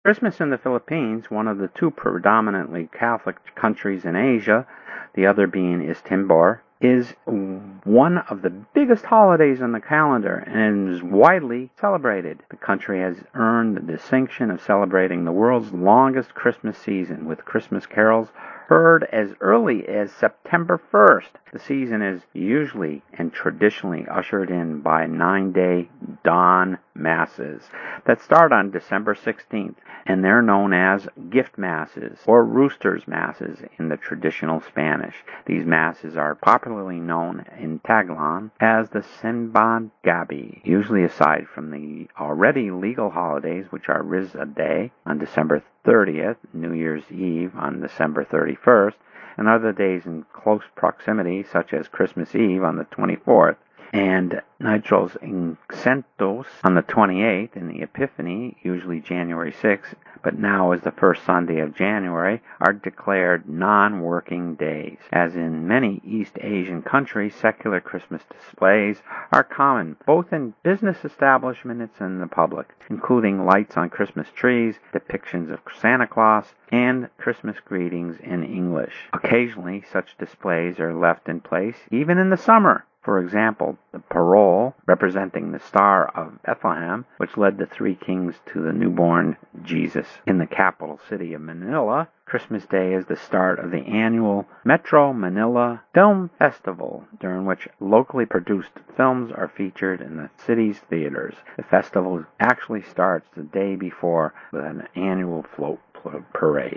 Christmas in the Philippines, one of the two predominantly Catholic countries in Asia, the other being East Timor, is one of the biggest holidays on the calendar and is widely celebrated. The country has earned the distinction of celebrating the world's longest Christmas season, with Christmas carols heard as early as September 1st. The season is usually and traditionally ushered in by 9-day dawn masses that start on December 16th, and they're known as gift masses or roosters masses in the traditional Spanish. These masses are popularly known in Taglan as the Simbang Gabi. Usually, aside from the already legal holidays, which are Risa Day on December 30th, New Year's Eve on December 31st, and other days in close proximity, such as Christmas Eve on the 24th, and Nitros Incentos on the 28th, and the Epiphany, usually January 6th, but now as the first Sunday of January, are declared non-working days. As in many East Asian countries, secular Christmas displays are common, both in business establishments and the public, including lights on Christmas trees, depictions of Santa Claus, and Christmas greetings in English. Occasionally, such displays are left in place even in the summer. For example, the parole, representing the Star of Bethlehem, which led the three kings to the newborn Jesus. In the capital city of Manila, Christmas Day is the start of the annual Metro Manila Film Festival, during which locally produced films are featured in the city's theaters. The festival actually starts the day before with an annual float parade.